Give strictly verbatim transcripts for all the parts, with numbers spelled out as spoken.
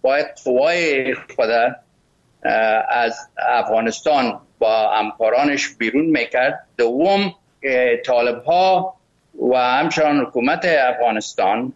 باید قوای خود از افغانستان با همکارانش بیرون میکرد. دوم طالب ها و همچنان حکومت افغانستان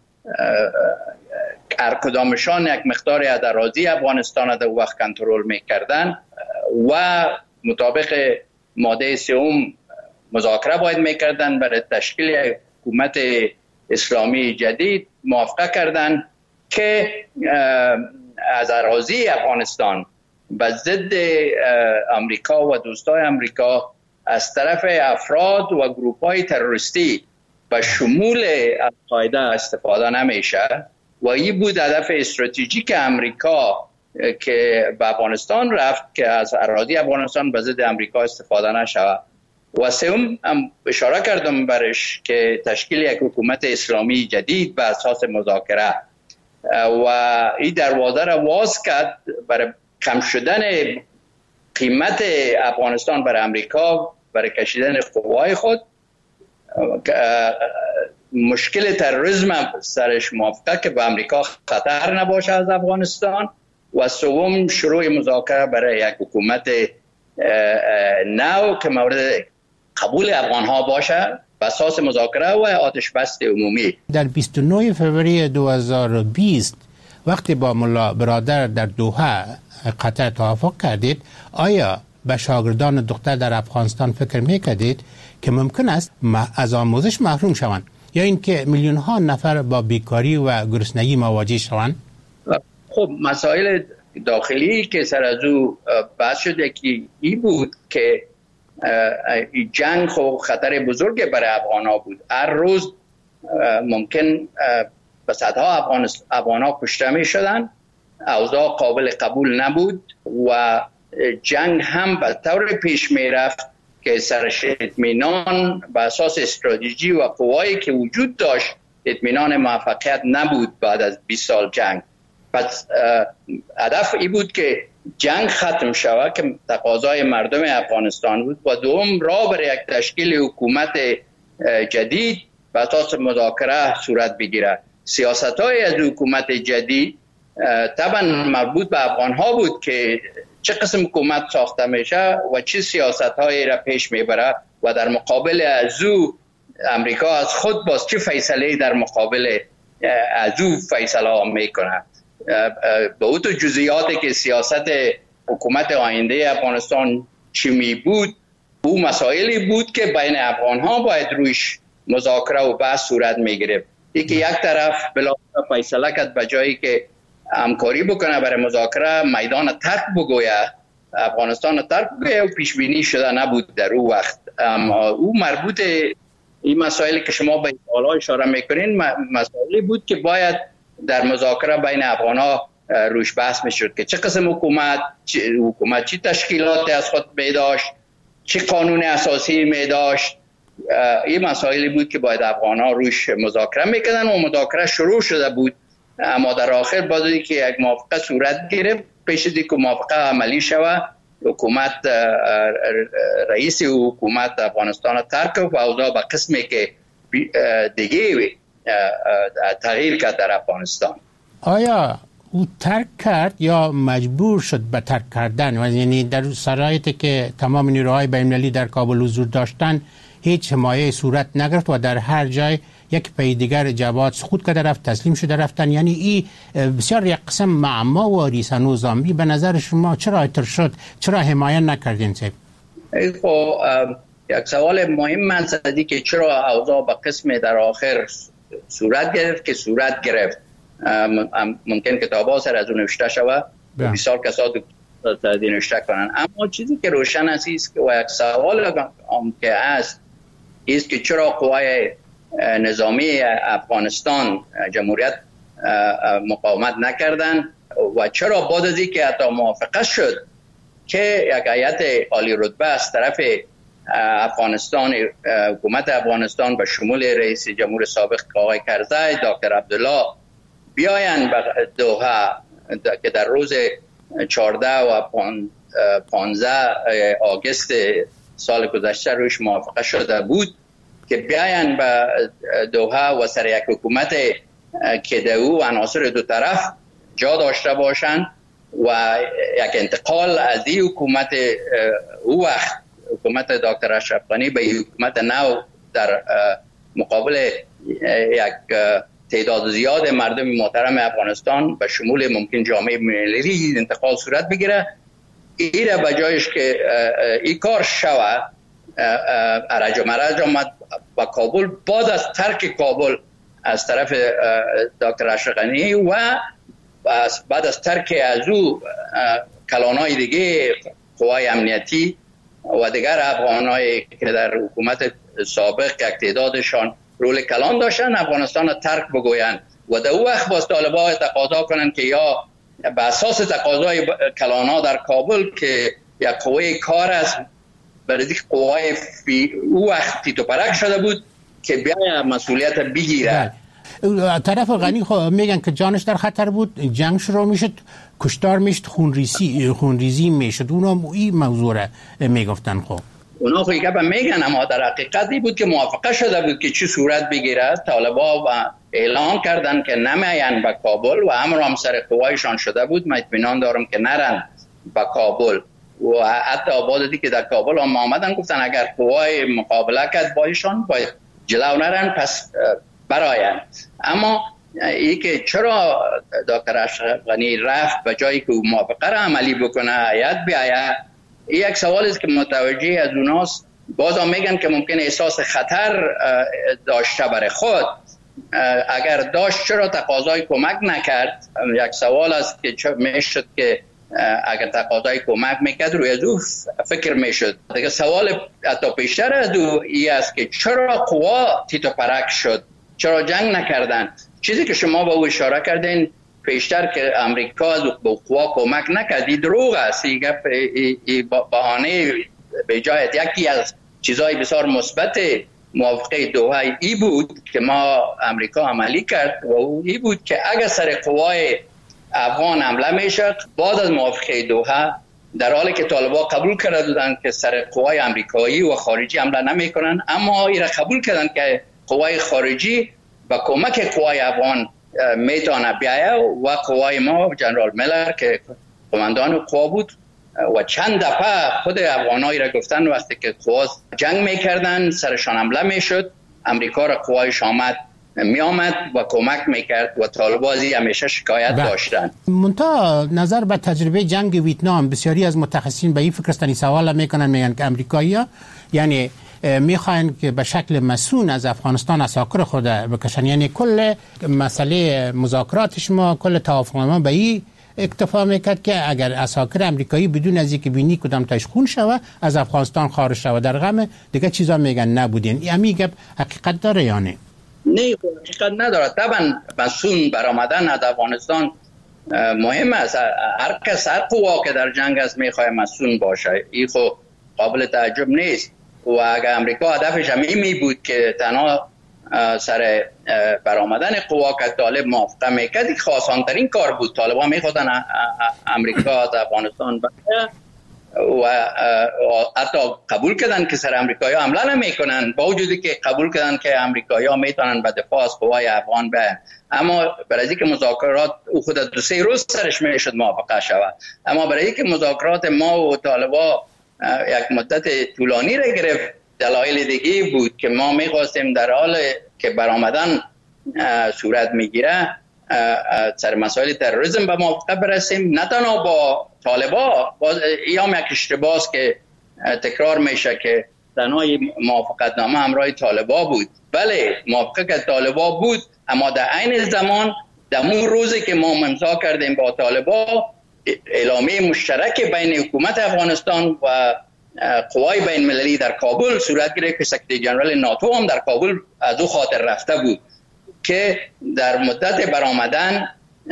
هر کدامشان یک مقداری از اراضی افغانستان در وقت کنترل میکردن و مطابق ماده سوم مذاکره باید میکردن برای تشکیل حکومت اسلامی جدید. موافقه کردن که از اراضی افغانستان به ضد امریکا و دوستای امریکا از طرف افراد و گروپ‌های تروریستی به شمول القاعده استفاده نمیشه و این بود هدف استراتژیک امریکا که به افغانستان رفت که از اراضی افغانستان به ضد امریکا استفاده نشه. و سوم هم اشاره کردم برش که تشکیل یک حکومت اسلامی جدید به اساس مذاکره و این دروازه را باز کرد برای کم شدن قیمت افغانستان برای امریکا، برای کشیدن قوای خود. مشکل تروریسم سرش موافقه که به امریکا خطر نباشه از افغانستان و سوم شروع مذاکره برای یک حکومت نو که مورد قبول افغان ها باشه به اساس مذاکره و آتش بس عمومی. در بیست و نه فوریه دو هزار و بیست وقتی با ملا برادر در دوحه قطر توافق کردید، آیا به شاگردان دختر در افغانستان فکر میکردید که ممکن است از آموزش محروم شوند یا اینکه میلیون ها نفر با بیکاری و گرسنگی مواجه شوند؟ خب مسائل داخلی که سر از او بحث شده که این بود که جنگ خب خطر بزرگ برای افغان ها بود. هر روز ممکن به صدها افغان ها کشته می شدن. اوضاع قابل قبول نبود و جنگ هم به طور پیش می رفت که سرش اطمینان به اساس استراتژی و قوایی که وجود داشت اطمینان موفقیت نبود بعد از بیست سال جنگ. پس هدف ای بود که جنگ ختم شود که تقاضای مردم افغانستان بود و دوم راه برای یک تشکیل حکومت جدید به اساس مذاکره صورت بگیره. سیاست‌های از حکومت جدید طبعا مربوط به افغان ها بود که چه قسم حکومت ساخته میشه و چه سیاست‌هایی را پیش میبره و در مقابل از او امریکا از خود باز چه فیصله در مقابل از او فیصله میکنه. به اون تو جزئیاتی که سیاست حکومت آینده افغانستان چی می بود، او مسائلی بود که بین افغان ها باید رویش مذاکره و بحث صورت می گرفت. یکی یک طرف بلا فیصله کرد به جایی که همکاری بکنه برای مذاکره میدان ترک بگویه، افغانستان ترک بگویه و پیش بینی شده نبود در او وقت. اما او مربوط این مسائلی که شما به حالا اشاره میکنین مسائلی بود که باید در مذاکره بین افغان ها روش بحث میشد که چه قسم حکومت چه حکومت چه تشکیلاتی از خود می داشت، چه قانون اساسی می داشت. این مسائلی بود که باید افغان ها روش مذاکره میکردن و مذاکره شروع شده بود، اما در آخر بعد که یک موافقه صورت گرفت پیش از اینکه موافقه عملی شود حکومت رئیس حکومت افغانستان ترک و اوضاع به قسمی که دیگه تغییر کرد در افغانستان. آیا او ترک کرد یا مجبور شد به ترک کردن؟ یعنی در شرایطی که تمام نیروهای بین‌المللی در کابل حضور داشتن هیچ حمایه صورت نگرفت و در هر جای یک پی دیگر جواد سقوط کرده رفت، تسلیم شده رفتن. یعنی این بسیار یک قسم معما و ریسن زامی. به نظر شما چرا اتر شد؟ چرا حمایه نکردین صاحب؟ خب یک سوال مهم هستی که چرا اوضاع به قسم در آخر صورت گرفت که صورت گرفت. ممکن کتاب ها سر از اون نوشته شود بسیار کسات نوشته کنن، اما چیزی که روشن است و یک سوال هم که هست است که چرا قوای نظامی افغانستان جمهوریت مقاومت نکردن و چرا بعد از اینکه حتی موافقه شد که یک هیئت عالی رتبه از طرف افغانستان حکومت افغانستان به شمول رئیس جمهور سابق آقای کرزی، دکتر عبدالله بیاین به دوحه که در روز چهارده و پانزده آگوست سال گذشته روش موافقه شده بود که بیاین به دوحه و سر یک حکومت که در او عناصر دو طرف جا داشته باشند و یک انتقال از این حکومت او وقت حکومت دکتر اشرف غنی به حکومت نو در مقابل یک تعداد زیاد مردم محترم افغانستان به شمول ممکن جامعه ملی انتقال صورت بگیره. این را به جایش که این کار شوه ارج و مرج آمد با کابل بعد از ترک کابل از طرف دکتر اشرف غنی و بعد از ترک از او کلانای دیگه قوای امنیتی و دیگر افغانایی که در حکومت سابق یک تعدادشان رول کلان داشتن افغانستان را ترک بگویند و در او وقت باز طالبان تقاضا کنند که یا به اساس تقاضای کلانا در کابل که یک قوه کار است برای قوای فی او وقت تیتو پرک شده بود که بیا مسئولیت بگیره. طرف غنی خب میگن که جانش در خطر بود، جنگ شروع میشد، کشتار میشد، خونریزی خونریزی میشد. اونا این موضوع را میگفتن. خب اونا خب که میگن، اما در حقیقتی بود که موافقه شده بود که چی صورت بگیره. طالبا و اعلان کردن که نمیان به کابل و امر هم سر قوایشان شده بود. من اطمینان دارم که نرن به کابل و حتی آبادی که در کابل هم آمدن گفتن اگر قوای مقابله کرد با ایشان باید جلو نرن پس براین. اما ای که چرا دکتر اشرف غنی رفت به جایی که موافقه را عملی بکنه هیئت بیاید، این یک سوال است که متوجه از اوناست. باز هم میگن که ممکن احساس خطر داشته برای خود، اگر داشت چرا تقاضای کمک نکرد. یک سوال است که چه میشد که اگر تقاضای کمک میکرد روی از او فکر میشد. دیگه سوال حتی پیشتر از او ای است که چرا قوا تیتو پرک شد، چرا جنگ نکردن. چیزی که شما به او اشاره کردین پیشتر که امریکا از به قوا کمک نکردی دروغ است. این بهانه به جای یکی از چیزهای بسیار مثبت موافقه دوحه ای بود که ما امریکا عملی کرد و او ای بود که اگر سر قوای افغان حمله میشد بعد از موافقه دوحه، در حالی که طالبان قبول کرده بودند که سر قوای امریکایی و خارجی حمله نمیکنن، اما این را قبول کردن که قوای خارجی با کمک قوای افغان میتونه بیایه و قوای ما جنرال میلر که قماندان قوا بود و چند دفعه خود افغانایی را گفتن وقتی که قوا جنگ میکردن سرشان حمله میشد امریکا را قوایش آمد می آمد و کمک میکرد و طالبازی همیشه شکایت داشتن. منتها نظر به تجربه جنگ ویتنام بسیاری از متخصصین به این فکر استانی سوال میکنن، میگن که امریکایی‌ها یعنی میخواین که به شکل مسئول از افغانستان اساکر خود بکشن، یعنی کل مسئله مذاکراتش ما کل توافق ما به این اکتفا میکرد که اگر اساکر امریکایی بدون از اینکه بینی کدام تاش خون شوه از افغانستان خارج شوه در غم دیگه چیزا میگن نبودین. این میگه حقیقت داره یا نه؟ نه حقیقت نداره. طبعا مسئول برآمدن از افغانستان مهم است. هر کس هر قوا که در جنگ است میخواد مسئول باشه، این خو قابل تعجب نیست. و اگر امریکا هدفش هم این می بود که تنها سر برآمدن قوا که طالب موافقه میکرد، خاصانترین کار بود. طالبان میخواستن امریکا از افغانستان بره و حتی قبول کردن که سر امریکایی ها حمله نمیکنن، با وجودی که قبول کردن که امریکایی ها میتونن به دفاع از قوای افغان برن. اما برای اینکه مذاکرات او خود دو سه روز سرش میشد موافقه شود، اما برای اینکه مذاکرات ما و طالبا یک مدت طولانی را گرفت، دلایل دیگه بود که ما میخواستیم در حال که برآمدن صورت میگیره سر مسائل تروریسم به موافقه برسیم، نه تنها با طالبا. این هم یک اشتباهه که تکرار میشه که تنها موافقت نامه همراه طالبا بود. بله موافقت طالبا بود، اما در عین زمان در اون روزی که ما امضا کردیم با طالبا اعلامیه مشترک بین حکومت افغانستان و قوای بین المللی در کابل صورت گرفت که سکرتری جنرال ناتو هم در کابل از او خاطر رفته بود که در مدت برآمدن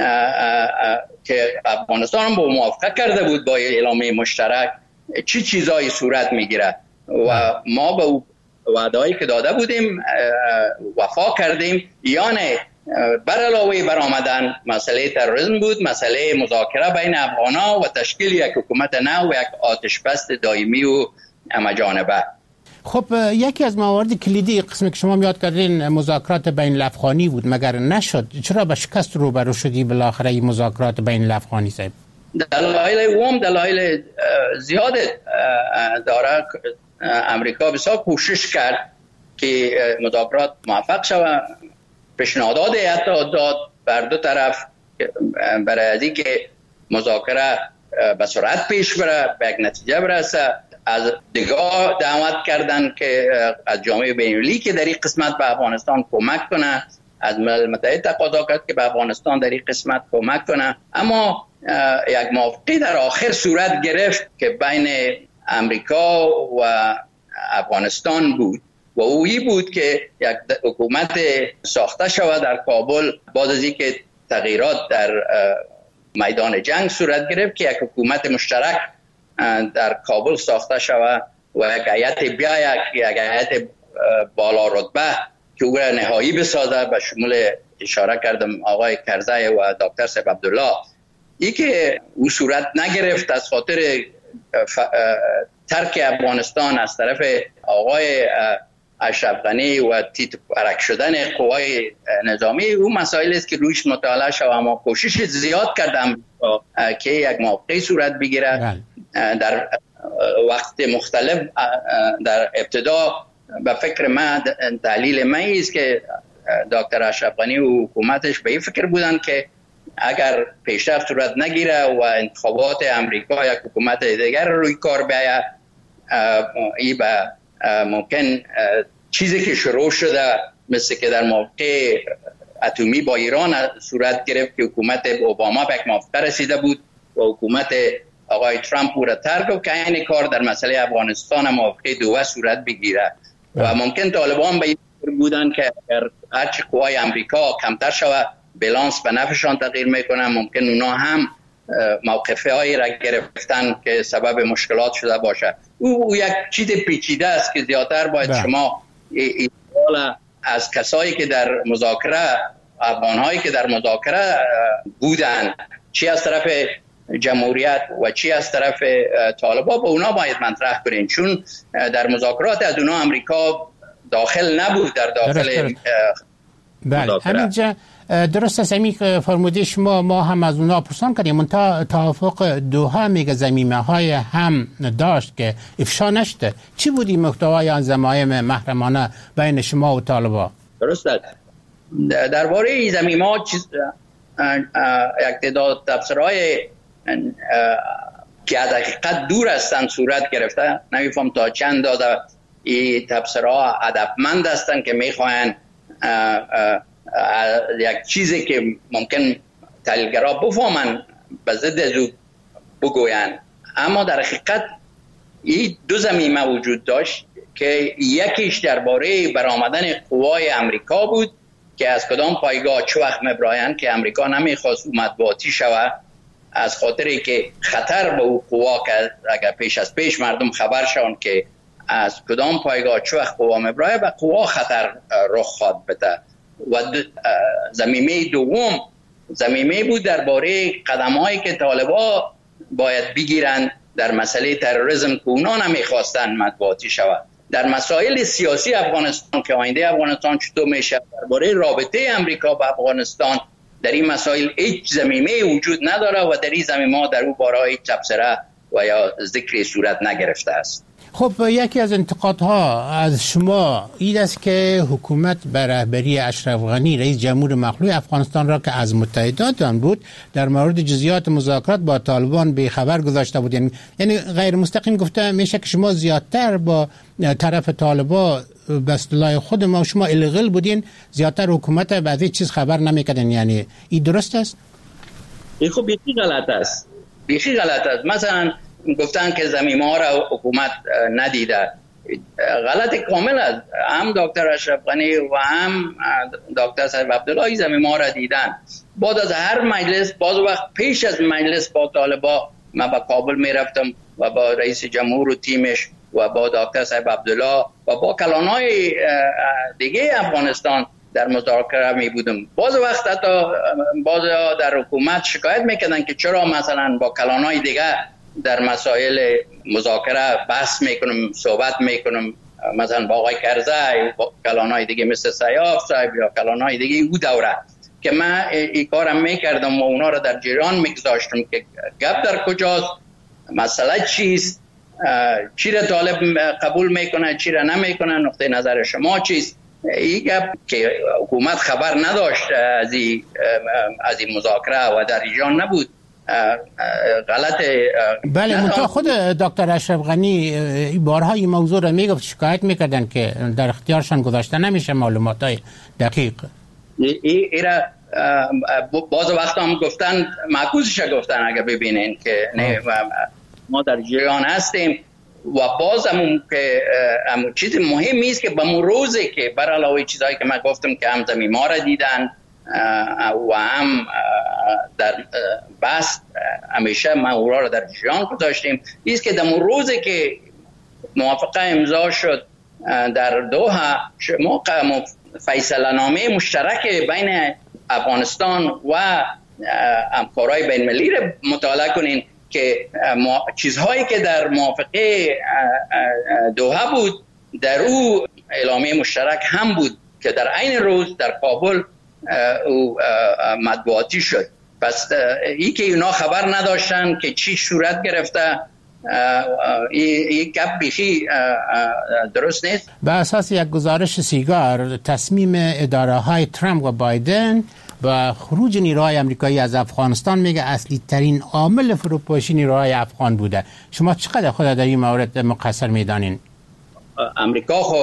که افغانستان با موافقه کرده بود با اعلامیه مشترک چی چیزایی صورت میگیره و ما به وعده‌ای که داده بودیم وفا کردیم. یعنی بر علاوه برآمدن مسئله تروریسم بود، مسئله مذاکره بین افغان‌ها و تشکیل یک حکومت نو و یک آتش بس دائمی و همه‌جانبه. خب یکی از موارد کلیدی قسمی که شما یاد کردین مذاکرات بین الافغانی بود، مگر نشد؟ چرا به شکست روبرو شدی بالاخره این مذاکرات بین الافغانی صاحب؟ دلایل اوم دلایل زیاد داره. امریکا بسیار کوشش کرد که مذاکرات موفق شود، پیشنهادات حتی داد بر دو طرف برای از اینکه مذاکره به سرعت پیش بره، به یک نتیجه برسه. از دیگه دعوت کردن که از جامعه بین‌المللی که در این قسمت به افغانستان کمک کنه، از ملل متحد تقاضا کرد که به افغانستان در این قسمت کمک کنه. اما یک موافقه در آخر صورت گرفت که بین امریکا و افغانستان بود و اویی بود که یک حکومت ساخته شود در کابل بعد از اینکه تغییرات در میدان جنگ صورت گرفت، که یک حکومت مشترک در کابل ساخته شود و یک هیئت بیا یک هیئت بالا رتبه که او را نهایی بسازه، به شمول اشاره کردم آقای کرزی و دکتر صاحب عبدالله. ای که او صورت نگرفت از خاطر ترک افغانستان از طرف آقای اشرف غنی و تیت پرک شدن قوای نظامی، او مسائل است که رویش مطالعه شد. اما کوشش زیاد کردم که یک موافقه صورت بگیره. در وقت مختلف در ابتدا به فکر من، دلیل من است که دکتر اشرف غنی و حکومتش به این فکر بودن که اگر پیشرفت صورت نگیره و انتخابات امریکا یک حکومت دیگر روی کار بیاید، این به ممکن چیزی که شروع شده مثل که در موقع اتمی با ایران صورت گرفت که حکومت اوباما به یک موافقه رسیده بود و حکومت آقای ترامپ او را ترک و که این کار در مسئله افغانستان موافقه دوه صورت بگیره و ممکن طالبان به این بودن که اگر هرچی قوای امریکا کمتر شود بالانس به نفعشان تغییر میکنه، ممکن اونا هم موقفه هایی را گرفتن که سبب مشکلات شده باشه. او, او یک چیز پیچیده است که زیادتر باید ده. شما ایدال از کسایی که در مذاکره، افغانهایی که در مذاکره بودن، چی از طرف جمهوریت و چی از طرف طالبان، با اونا باید مطرح کنین، چون در مذاکرات از اونا امریکا داخل نبود در داخل. بله همینجا درست است. همین که فرموده شما، ما هم از اونا پرسان کردیم، منتها توافق دوحه میگه زمینه های هم داشت که افشا نشده. چی بودی محتوای آن ضمایم محرمانه بین شما و طالبان؟ درست است. درباره این زمینه ها چیز یک تعداد تفسیرهای که از حقیقت دور هستند صورت گرفته. نمیفهم تا چند اندازه این تفسیرها هدفمند هستند که میخواین یک چیزی که ممکن تحلیلگرا بفهمن به ضد از او بگوین. اما در حقیقت این دو زمینه وجود داشت که یکیش درباره برآمدن قوای امریکا بود که از کدام پایگاه چه وقت میبراین، که امریکا نمیخواست او مطبوعاتی شود از خاطری که خطر به او قوا که اگر پیش از پیش مردم خبر شون که از کدام پایگاه چه وقت قوا میبراید و قوا خطر رخ خواد بده. و زمینه دوم زمینه بود درباره قدم‌هایی که طالبان باید بگیرن در مسئله تروریسم که اونا نمیخواستن مطبوعاتی شود. در مسائل سیاسی افغانستان که آینده افغانستان چطور میشه، درباره رابطه امریکا با افغانستان، در این مسائل هیچ زمینه وجود نداره و در این زمینه در او باره هیچ تبصره و یا ذکری صورت نگرفته است. خب یکی از انتقادها از شما این است که حکومت به رهبری اشرف غنی رئیس جمهور مخلوع افغانستان را که از متحدات آن بود در مورد جزئیات مذاکرات با طالبان به خبر گذاشته بود. یعنی یعنی غیر مستقیم گفته میشه که شما زیادتر با طرف طالبان به اصطلاح خود ما شما الغل بودین، زیادتر حکومت بعضی چیز خبر نمیکردن. یعنی این درست است؟ این خب بیخی غلط است. بیخی غلط است. مثلا گفتن که زمینه ها را حکومت ندیده. غلط کامل است. هم دکتر اشرف غنی و هم دکتر صاحب عبدالله زمینه ها را دیدن. بعد از هر مجلس، بعض وقت پیش از مجلس با طالبا من به کابل می رفتم و با رئیس جمهور و تیمش و با دکتر صاحب عبدالله و با کلانهای دیگه افغانستان در مذاکره می بودم. بعض وقت حتی بعض در حکومت شکایت میکردن که چرا مثلا با کلانهای دیگه در مسائل مذاکره بحث میکنم، صحبت میکنم مثلا با آقای کرزی با کلانای دیگه مثل سیاف صاحب یا کلانای دیگه او دوره که من این کارم میکردم و اونا رو در جریان میگذاشتم که گپ در کجاست، مسئله چیست، چی را طالب قبول میکنه چی را نمیکنه، نقطه نظر شما چیست. این گپ که حکومت خبر نداشت از این از این مذاکره و در جریان نبود غلط. بله منتها خود دکتر اشرف غنی بارها این موضوع را میگفت، شکایت میکردن که در اختیارشان گذاشته نمیشه معلومات های دقیق. ایرا باز وقت هم گفتن معکوسش گفتن اگه ببینین که نه ما در جریان هستیم و باز هم که هم چیز مهمی است که به روزی که بر علاوه چیزایی که من گفتم که هم زمین ما را دیدن و هم در بحث همیشه ما اورا را در جریان گذاشتیم، است که در روزی که موافقه امضا شد در دوحه موقع فیصله نامه مشترک بین افغانستان و همکارای بین المللی را مطالعه کنین که چیزهایی که در موافقه دوحه بود در او اعلامیه مشترک هم بود که در عین روز در کابل او مطبوعاتی شد. پس ای که اونا خبر نداشتن که چی صورت گرفته این گپ بیخی درست نیست. به اساس یک گزارش سیگار تصمیم اداره های ترامپ و بایدن و خروج نیروهای امریکایی از افغانستان میگه اصلی ترین عامل فروپاشی نیروهای افغان بوده. شما چقدر خود در این مورد مقصر میدانین؟ امریکا خو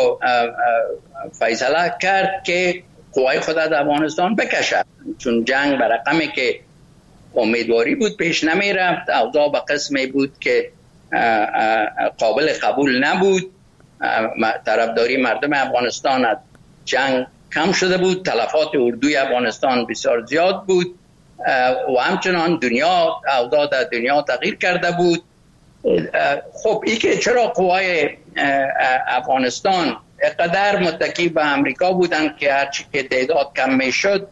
فیصله کرد که قوای خود از افغانستان بکشد، چون جنگ به رقمی که امیدواری بود پیش نمی رفت، اوضاع به قسمی بود که قابل قبول نبود، طرفداری مردم افغانستان از جنگ کم شده بود، تلفات اردوی افغانستان بسیار زیاد بود و همچنان دنیا اوضاع در دنیا تغییر کرده بود. خب این که چرا قوای افغانستان اقدر متکی به امریکا بودن که هرچی که تعداد کم می شد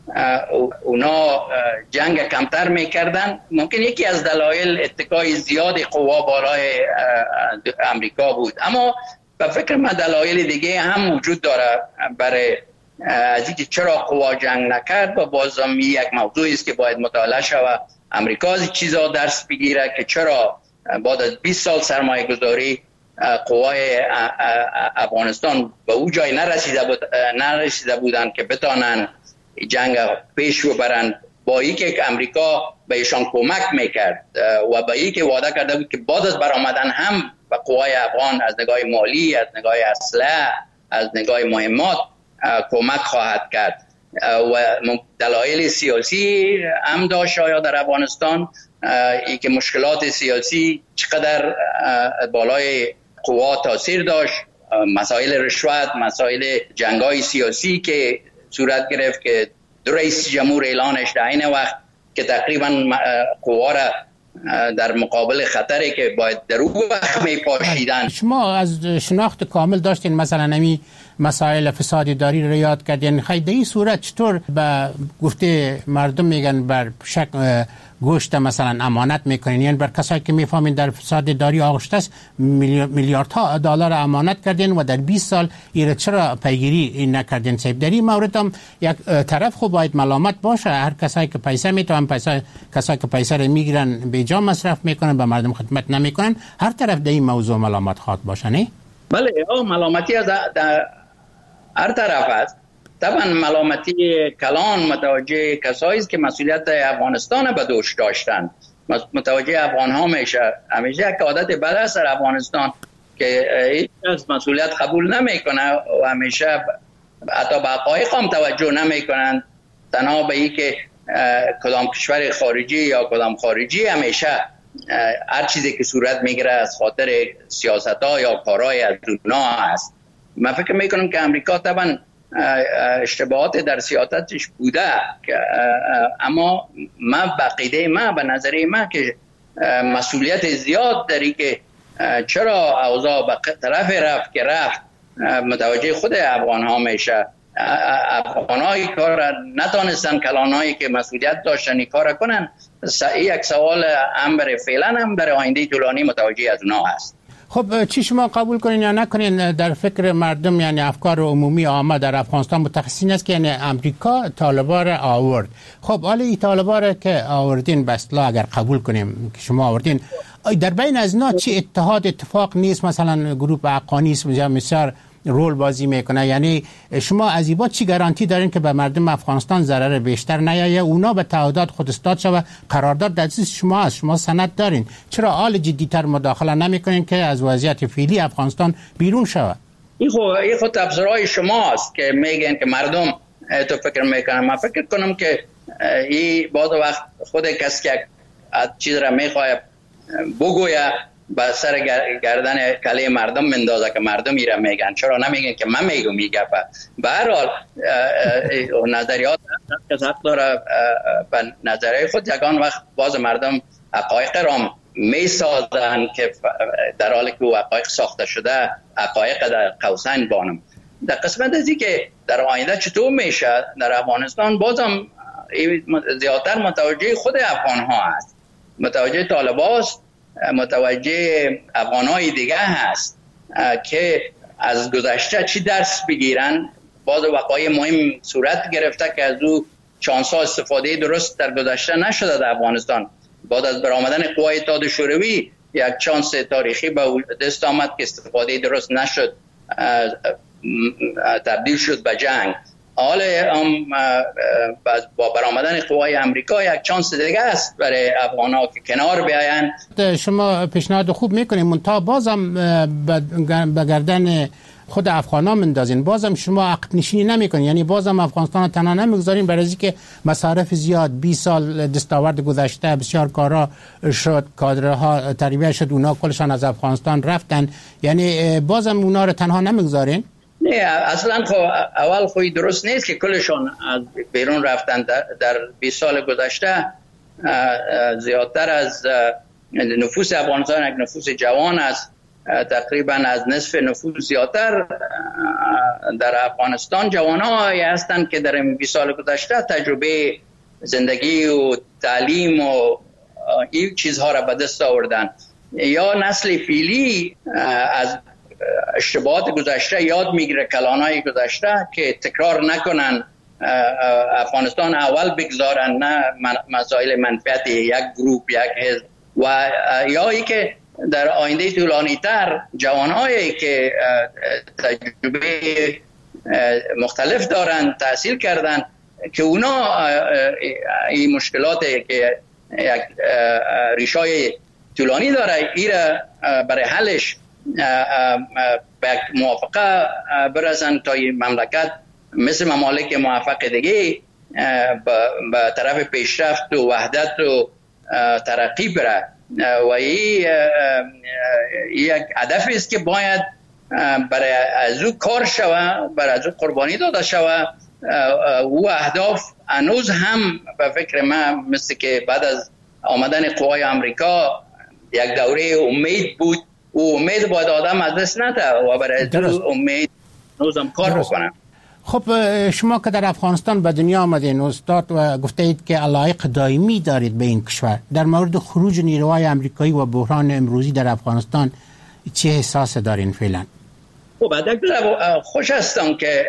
اونا جنگ کمتر میکردن، ممکن یکی از دلایل اتکای زیاد قوا بالای امریکا بود، اما به فکر من دلایل دیگه هم وجود داره برای از اینکه چرا قوا جنگ نکرد و بازم یک موضوعی است که باید مطالعه شود. امریکا از چیزا درس بگیره که چرا بعد از بیست سال سرمایه گذاری قوای افغانستان به او جای نرسیده بود نرسیده بودن که بتانن جنگ پیش ببرند، با ای که امریکا به ایشان کمک میکرد و با ای که وعده کرده بود که بعد از برآمدن هم به قوای افغان از نگاه مالی، از نگاه اسلحه، از نگاه مهمات کمک خواهد کرد و دلایل سیاسی هم داشت آیا در افغانستان، ای که مشکلات سیاسی چقدر بالای قوا تاثیر داشت، مسائل رشوت، مسائل جنگای سیاسی که صورت گرفت که دو رئیس جمهور اعلانش در این وقت که تقریبا قوا را در مقابل خطری که باید در اون وقت می پاشیدن. شما از شناخت کامل داشتین مثلا نمی مسائل فساد داری رو یاد کردین، خیلی این صورت چطور به گفته مردم میگن بر شک گوشت مثلا امانت میکنین، یعنی بر کسایی که میفهمین در فساد داری آغشته است میلیاردها دلار امانت کردین و در بیست سال ایره چرا پیگیری نکردین؟ صاحب در این مورد هم یک طرف خب باید ملامت باشه، هر کسایی که پیسه میتونن پیسه کسایی که پیسه رو میگیرن به جا مصرف میکنن به مردم خدمت نمیکنن، هر طرف در این موضوع ملامت خواد باشه. نه بله ملامتی از در هر طرف است. طبعا ملامتی کلان متوجه کسایی است که مسئولیت افغانستان به دوش داشتن، متوجه افغان ها میشه. همیشه یک عادت بد است در افغانستان که هیچ کس مسئولیت قبول نمیکنه و همیشه حتی به حقایق هم توجه نمیکنن، تنها به این که کدام کشور خارجی یا کدام خارجی همیشه هر چیزی که صورت میگیره از خاطر سیاست ها یا کارهای از اونا است. من فکر میکنم که امریکا طبعا اشتباهات در سیاستش بوده، اما من بقیده من به نظری من که مسئولیت زیاد داری که چرا اوضاع به طرف رفت که رفت متوجه خود افغان ها میشه. افغان های کار نتانستن کلانهایی که مسئولیت داشتن کار کنن. یک سوال هم برای فعلا هم برای آینده طولانی متوجه از اونا هست. خب چی شما قبول کنین یا نکنین در فکر مردم یعنی افکار عمومی عامه در افغانستان متخصصین است که یعنی امریکا طالبان آورد. خب حالا این طالبان که آوردین به اصطلاح اگر قبول کنیم که شما آوردین، در بین از اینا چی اتحاد اتفاق نیست؟ مثلا گروه حقانیسم یا مثلا رول بازی میکنه؟ یعنی شما از این چی گارانتی دارین که به مردم افغانستان ضرر بیشتر نیاید؟ اونا به تعهدات خود استاد شوه، قرارداد در دست شما است، شما سند دارین، چرا حال جدیتر مداخله نمیکنین که از وضعیت فعلی افغانستان بیرون شوه؟ این خود این خود تفسیرهای شماست که میگن که مردم تو فکر میکنن. من فکر کنم که این بعض وقت خود کسی که چیز را میخواد بگویه با سر گردن کله مردم مندازه که مردم ایره میگن، چرا نمیگن که من میگم میگه. به هر حال نظریات که حق داره به نظریه خود یکان وقت باز مردم حقایق را میسازن که در حالی که حقایق ساخته شده حقایق در قوسین بانم. در قسمت ازی که در آینده چطور میشه در افغانستان بازم زیادتر متوجه خود افغان ها هست، متوجه طالبان است، متوجه افغانای دیگه هست که از گذشته چی درس بگیرن. باز وقایع مهم صورت گرفته که از او چانس‌ها استفاده درست در گذشته نشده در افغانستان. بعد از برآمدن قوای اتحاد شوروی یک چانس تاریخی به دست آمد که استفاده درست نشد، تبدیل شد به جنگ. حالا هم با برآمدن قوای امریکا یک چانس دیگه است برای افغان‌ها که کنار بیاین. شما پیشنهاد خوب میکنید، منتها بازم به گردن خود افغان‌ها مندازین، بازم شما عقب نشینی نمیکنین، یعنی بازم افغانستان تنها نمیگذارین، برای اینکه مصارف زیاد بیست سال دستاورد گذشته بسیار کارا شد، کادرها تربیت شد، اونا کلشان از افغانستان رفتن، یعنی بازم اونا رو تنها نمیگذارین؟ نه اصلا خو اول خوی درست نیست که کلشون از بیرون رفتن. در, در بیست سال گذشته زیادتر از نفوس افغانستان یک نفوس جوان است، تقریبا از نصف نفوس زیادتر در افغانستان جوانایی هستند که در بیست سال گذشته تجربه زندگی و تعلیم و این چیزها را به دست آوردن. یا نسل فعلی از اشتباهات گذشته یاد میگیره، کلانای گذشته که تکرار نکنن، افغانستان اول بگذارن، نه مسائل منفعت یک گروپ یک حزب. و یا ای که در آینده طولانی تر جوانایی که تجربه مختلف دارن، تحصیل کردن، که اونا این مشکلات که یک ریشای طولانی داره ایره برای حلش به موافقه برسن تا این مملکت مثل ممالک موفق دیگه به طرف پیشرفت و وحدت و ترقی بره. و این یک هدف است که باید برای از او کار شوه، برای از او قربانی داده شوه. او اهداف هنوز هم به فکر من مثل که بعد از آمدن قوای امریکا یک دوره امید بود، و امید باید آدم از دست نده و برای از امید هنوز هم کار بکنه. خب شما که در افغانستان به دنیا آمدین استاد و گفته اید که علایق دائمی دارید به این کشور، در مورد خروج نیروهای امریکایی و بحران امروزی در افغانستان چه احساس دارین فعلا؟ خب در خوش هستم که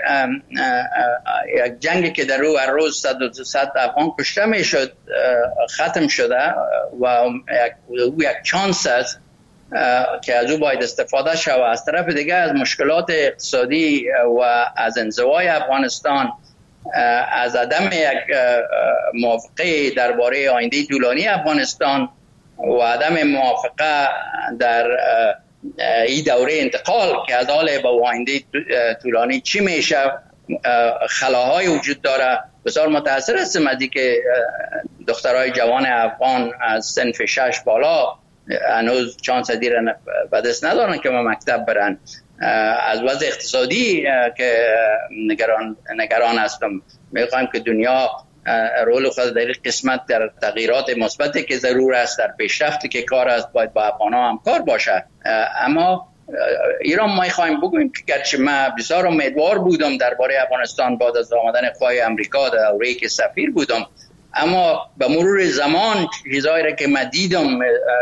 یک جنگی که در رو هر روز صد و صد افغان کشته می شد ختم شده و یک چانس است که از او باید استفاده شود. از طرف دیگه از مشکلات اقتصادی و از انزوای افغانستان، از عدم یک موافقه درباره آینده طولانی افغانستان و عدم موافقه در این دوره انتقال که از حال به آینده طولانی چی میشه، خلاهای وجود داره. بسیار متاثر هستم از اینکه دخترای جوان افغان از صنف شش بالا هنوز چانس دیر به دست ندارن که ما مکتب برن. از وضع اقتصادی که نگران نگران هستم. میخوایم که دنیا رول خود در این قسمت در تغییرات مثبتی که ضرور است، در پیشرفتی که کار است، باید با افغان‌ها همکار باشه. اما ایران ما میخوایم بگوییم که گرچه من بسیار امیدوار بودم درباره افغانستان بعد از آمدن قوای امریکا در دوره‌ای که سفیر بودم، اما به مرور زمان چیزایی را که من دیدم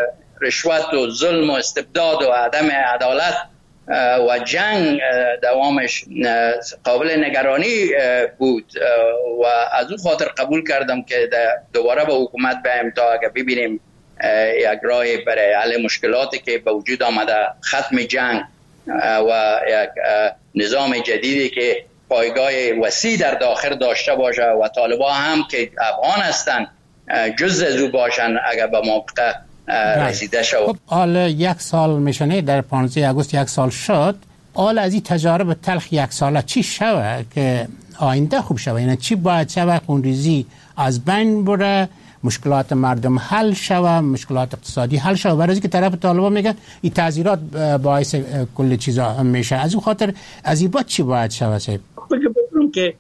رشوت و ظلم و استبداد و عدم عدالت و جنگ دوامش قابل نگرانی بود و از اون خاطر قبول کردم که دوباره به حکومت بیایم تا اگر ببینیم یک راه برای حل مشکلاتی که به وجود آمده، ختم جنگ و یک نظام جدیدی که پایگاه وسیع در داخل داشته باشه و طالبان هم که افغان هستند جز از او باشن اگر به موقع رسیده شد. خب حال یک سال میشنه، در پانزده آگوست یک سال شد. حال از این تجارب تلخ یک ساله چی شود که آینده خوب شود؟ یعنی چی باید شود؟ خونریزی از بین بره، مشکلات مردم حل شود، مشکلات اقتصادی حل شود. برای که طرف طالبان میگن این تعذیرات باعث کل چیزا میشه. از اون خاطر از این بعد چی باید شود؟ بگم که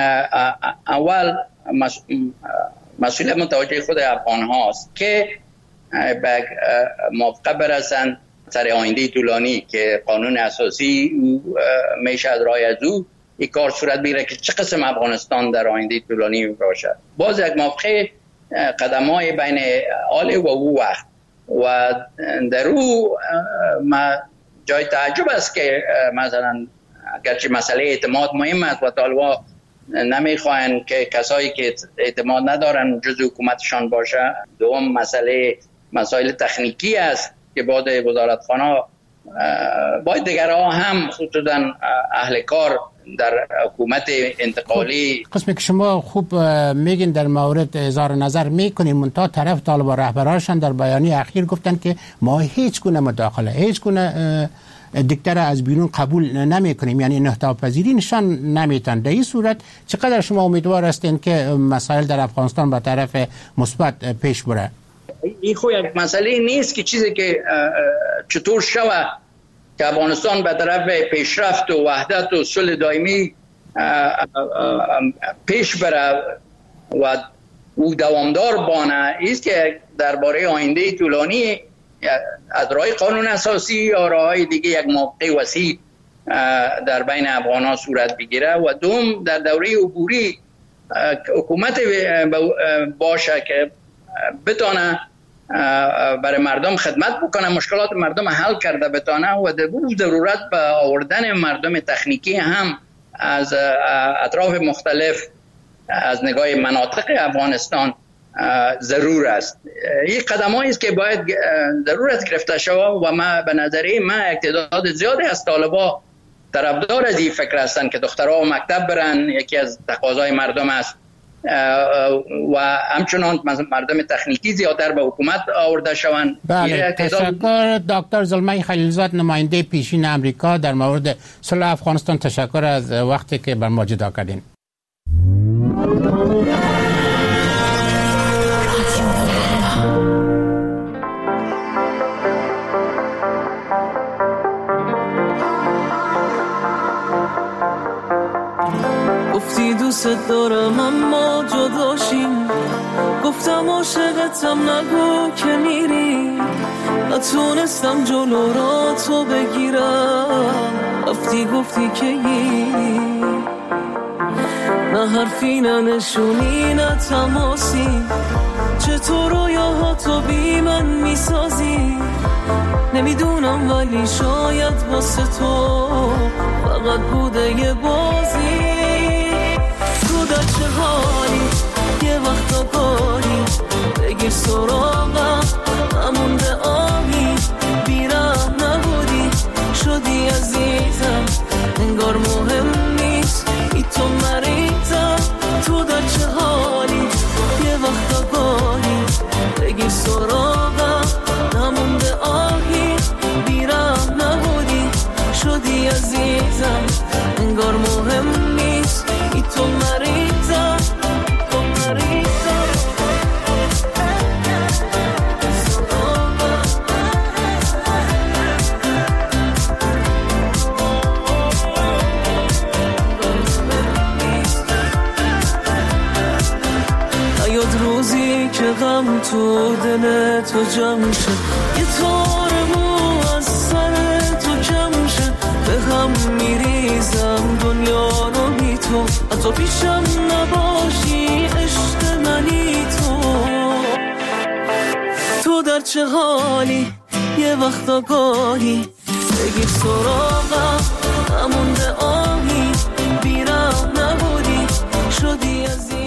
اول مسئولیت متوجه خود افغان هاست که به موقع برسن سر آینده طولانی که قانون اساسی میشه از رای از او یک کار صورت بگیره که چه قسم افغانستان در آینده طولانی باشه. باز یک موقع قدم های بین آل و او وقت و در او جای تعجب است که مثلا اگرچه مسئله اعتماد مهم است و طالبان نمیخواهند که کسایی که اعتماد ندارن جز حکومتشان باشه. دوم مسئله مسائل تکنیکی است که باید وزارتخانه باید دیگرها هم خصوصا اهل کار در حکومت انتقالی. قسمی که شما خوب میگین در مورد اظهار نظر میکنین، منتها طرف طالبان رهبرانشان در بیانیه اخیر گفتن که ما هیچ گونه مداخله، هیچ گونه دیکتاتور از بیرون قبول نمی کنیم، یعنی انعطاف پذیری نشان نمیتن. در این صورت چقدر شما امیدوار هستین که مسائل در افغانستان به طرف مثبت پیش بره؟ این خو یک مسئله نیست که چیزی که چطور شود که افغانستان به طرف پیشرفت و وحدت و صلح دائمی پیش بره و او دوامدار بانه. است که درباره آینده طولانی از راه قانون اساسی یا راه‌های دیگه یک موقع وسیع در بین افغان‌ها صورت بگیره و دوم در دوره عبوری حکومت باشه که بتونه برای مردم خدمت بکنه، مشکلات مردم حل کرده بتونه و در ضرورت به آوردن مردم تکنیکی هم از اطراف مختلف از نگاه مناطق افغانستان ضرور است. این قدمایی است که باید ضرورت گرفته شود و ما به نظری ما تعداد زیادی از طالبا طرفدار از این فکر هستند که دخترها مکتب برن، یکی از تقاضای مردم است و همچنان مردم تکنیکی زیادتر به حکومت آورده شوند. بله، تشکر دکتر زلمه خلیلزاد، نماینده پیشین امریکا در مورد صلح افغانستان. تشکر از وقتی که بر ما جدا کردین. گفتی دوست دارم اما جداشیم، گفتم عاشقتم نگو که میری، نتونستم جلو را تو بگیرم، رفتی گفتی که گیری، نه حرفی نه نشونی نه تماسی، چطور رویاها تو بی من میسازی، نمیدونم ولی شاید واسه تو فقط بوده یه بازی. تو در چه حالی یه وقتا کاری بگیر سراغم، نمونده آهی بیرم نبودی شدی عزیزم، انگار مهم نیست ای تو مریضم. تو در چه حالی یه وقتا کاری بگیر سراغم، نمونده آهی بیرم نبودی شدی عزیزم، انگار مهم نیست ای تو مریضم، تو مریضم. نیاد روزی که غم تو دل تو جمع شد، یه تار مو از سر تو کم شد، به هم میریزم دنیا رو بی تو، حتی پیشم نباشی عشق منی تو. تو در چه حالی یه وقت آگاهی بگیر سراغم همون به آهی بیرم نبودی شدی از